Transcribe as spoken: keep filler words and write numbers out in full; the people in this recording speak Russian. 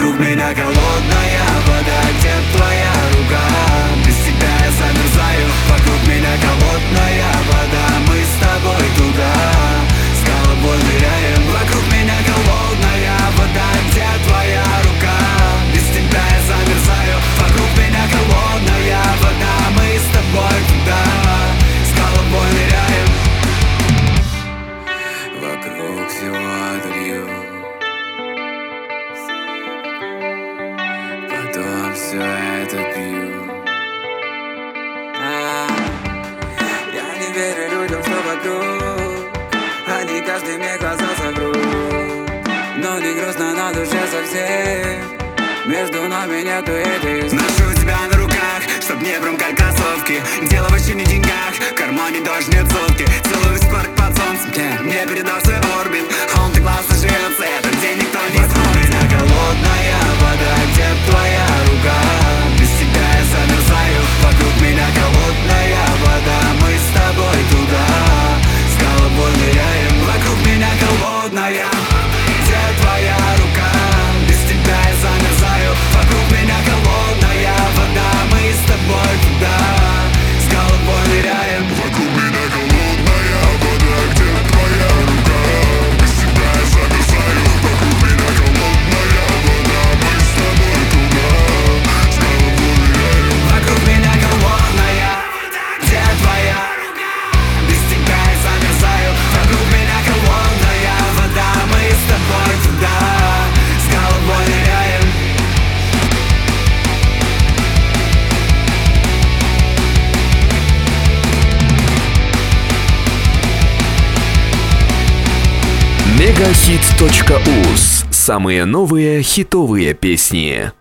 Вокруг меня холодная вода, где твоя рука? Без тебя я замерзаю. Вокруг меня холодная вода, мы с тобой туда, с головой ныряем. Вокруг меня холодная вода, где твоя рука? Без тебя я замерзаю. Вокруг меня холодная вода, мы с тобой туда, с головой ныряем. Вокруг всего долью, потом все это пью. А, я не верю людям, что вокруг, они каждый мне глаза закрут. Но не грустно на душе совсем, между нами нету этих. Ношу тебя на руках, чтоб не промкать кроссовки. Дело вообще не в деньгах, в кармане дождь нет сотки. Целуюсь в парк под солнцем, мне, мне передал свой орбит. А он так классно живется, этот день никто не смотрит. Меня холодная вода, где твоя рука? Без тебя я замерзаю. Вокруг меня холодная вода, мы с тобой туда, с головой ныряем. Вокруг меня холодная, где твоя рука? Без тебя я замерзаю. Вокруг меня холодная вода, мы с тобой туда, с головой ныряем. Вокруг меня холодная вода, где твоя рука? Без тебя я замерзаю. Вокруг меня холодная вода, мы с тобой туда, с головой ныряем. Вокруг меня холодная, где твоя рука? Без тебя я замерзаю. Вокруг меня холодная вода, мы с тобой туда, с головой ныряем. мегахит точка уз. Самые новые хитовые песни.